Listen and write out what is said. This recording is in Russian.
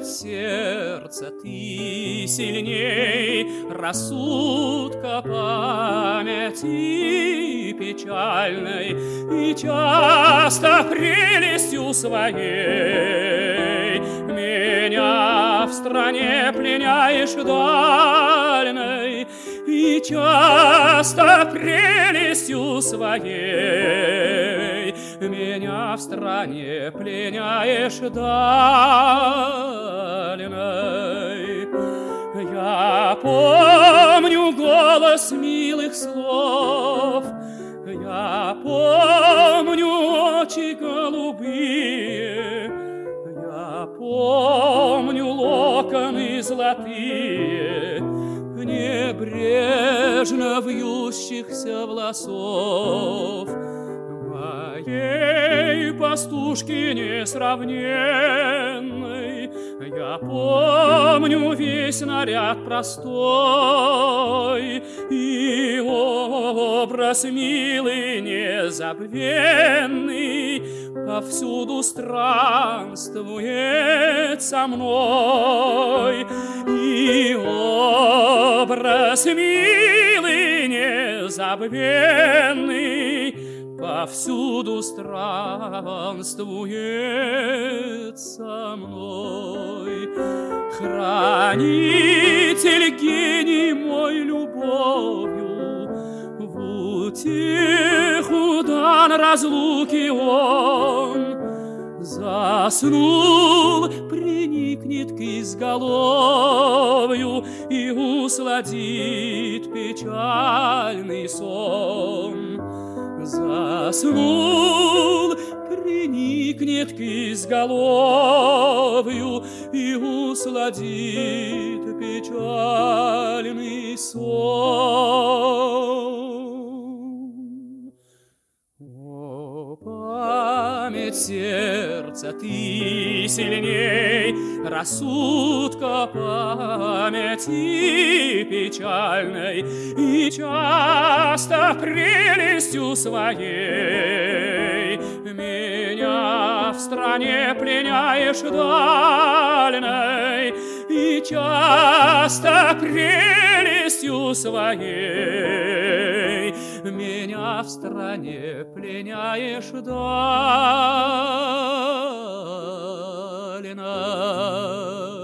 сердца ты сильней рассудка памяти печальной, и часто прелестью своей меня в стране пленяешь дальной, и часто прелестью своей меня в стране пленяешь дальной. Я помню голос милых слов, я помню очи голубые, я помню локоны золотые, небрежно вьющихся волосов моей пастушки несравненной. Я помню весь наряд простой и образ милый незабвенный повсюду странствует со мной, и образ милый незабвенный повсюду странствует со мной. Хранитель гений мой любовью, в утеху дан разлуки он, заснул, приникнет к изголовью и усладит печальный сон. Заснул, приникнет к изголовью и усладит печальный сон. О, память сердца ты сильней рассудка памяти печальной, и часто прелестью своей меня в стране пленяешь дальной, и часто прелестью своей меня в стране пленяешь дальной.